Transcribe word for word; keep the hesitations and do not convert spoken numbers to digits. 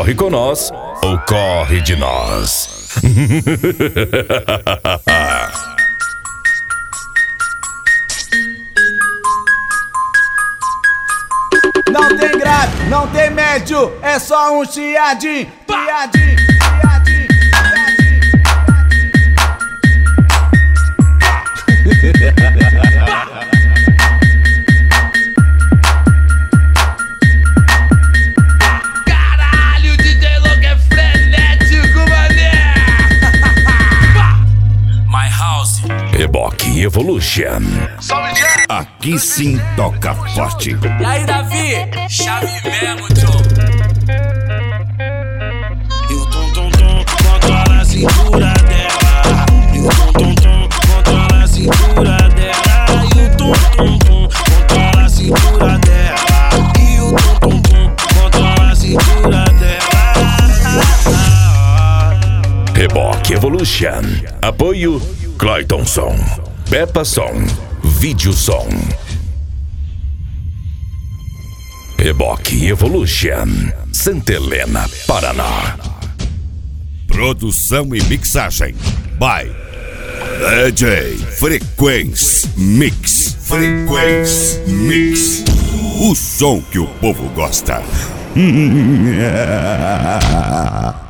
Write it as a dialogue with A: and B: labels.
A: corre com nós ou corre de nós.
B: Não tem grave, não tem médio, é só um chiadinho, chiadinho, chiadinho, chiadinho.
C: Caralho, o D J louco é frenético, mané. My House.
A: Reboque Evolution.
D: Aqui sim toca forte.
C: E aí, Davi? Chave mesmo, tio.
E: E o tom tom tom controla a cintura dela. E o tom tom tom controla a cintura dela. E o tom tom tom controla a cintura dela. E o tom tom tom controla a cintura dela.
A: Reboque Evolution. Apoio Clayton Som, Peppa Som, Vídeo Som. Reboque Evolution, Santa Helena, Paraná.
D: Produção e mixagem by D J Frequência Mix. Frequência Mix. O som que o povo gosta.